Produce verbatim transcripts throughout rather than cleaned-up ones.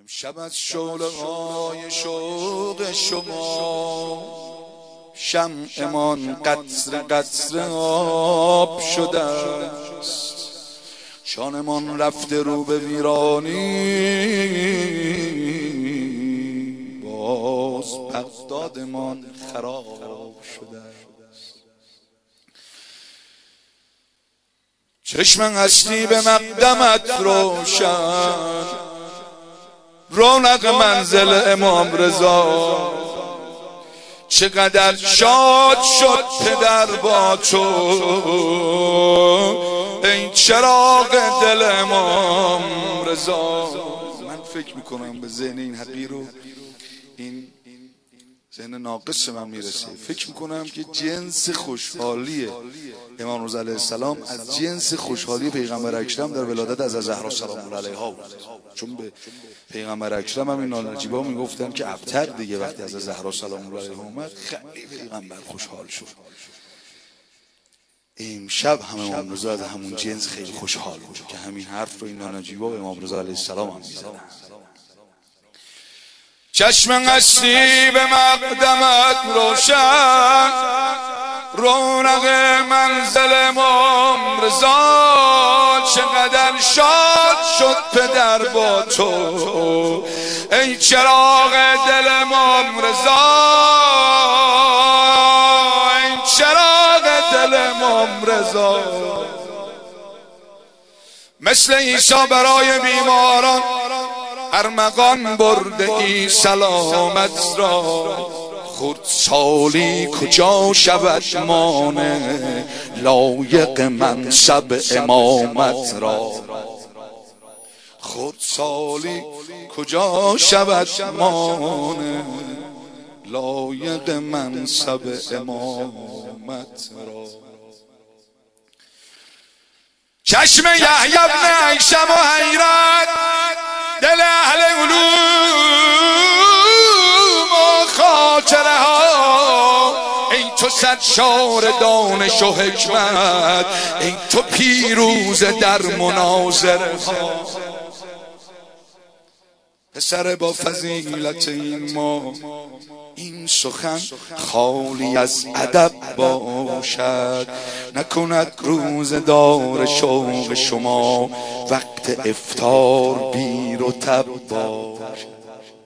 امشب از شعله های شوق شما شمعمان قطره قطره آب شده است، شانمان رفته رو به ویرانی، باز بغدادمان خراب شده است. چشم هستی به مقدمت روشن، رونق منزل امام رضا، چقدر شاد شد پدر با تو، ای چراغ دل امام رضا. من فکر میکنم به ذهن این حقیر رو، این ذهن ناقص من میرسه، فکر میکنم که جنس خوشحالی امام رضا علیه السلام از جنس خوشحالی پیغمبر اکرم در ولادت از زهرا سلام الله علیها بود. چون به پیغمبر اکرم هم این نانجیبا میگفتن که ابتر دیگه وقتی از زهرا سلام الله علیها اومد خیلی پیغمبر خوشحال شد. امشب هم امام رضا از همون جنس خیلی خوشحال بود که همین حرف رو این نانجیبا به امام رضا علیه السلام هم میزدن. چشم قصدی به مقدمت روشن، رونق منزل امام رضا، چقدر شاد شد پدر با تو، ای چراغ دل امام رضا، ای چراغ دل امام رضا. مثل عیسی برای بیماران ارمغان برده ای سلامت را، خردسالی کجا شود مانع لایق منصب امامت را، خردسالی کجا شود مانع لایق منصب امامت را. چشم یحیی بن ایشم و حیرت، دل اهل علوم و خاطره ها، ای تو سرشار دانش و حکمت، ای تو پیروز در مناظره ها. پسر با فضیلت این ما، این سخن خالی از ادب باشد، نکند روزدار شوق شما وقت افطار بیر و تب باشد.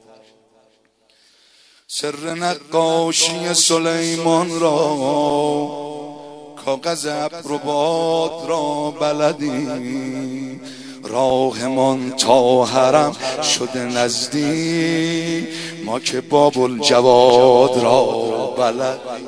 سر نقاشی سلیمان را، کاغذ ابر و باد را بلدی، راهمان تا حرم شده نزدیک، ما که باب الجواد را بلدی،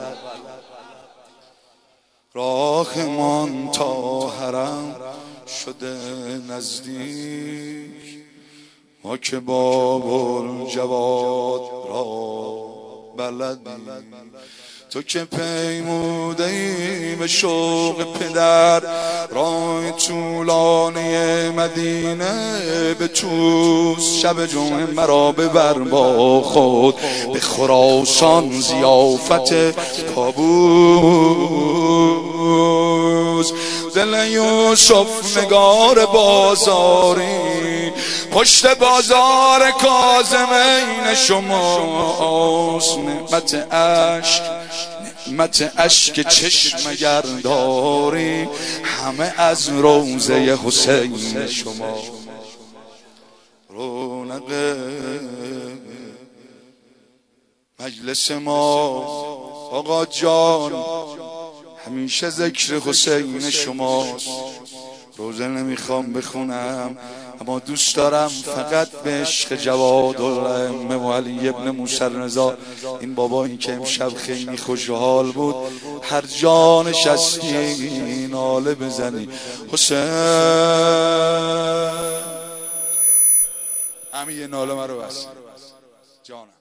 راهمان تا حرم شده نزدیک، ما که باب الجواد را بلدی. تو که پیموده ای به شوق پدر، راه طولانی مدینه به توس، شب جمعه مرا ببر با خود به خراسان ضیافت کابوس. دل یوسف نگار بازاری، پشت بازار کاظمین شماست، نعمت عشق نعمت اشک چشم گرداری، همه از روضه حسین شما. رونق مجلس ما آقا جان، همیشه ذکر حسین شماست. روزه نمیخوام بخونم، اما دوست دارم فقط به عشق جواد الائمه و علی ابن موسی رضا، این بابا این که امشب خیلی خوشحال بود، هر جا نشستی ناله بزنی حسین. همین یه ناله مرا بس جانم.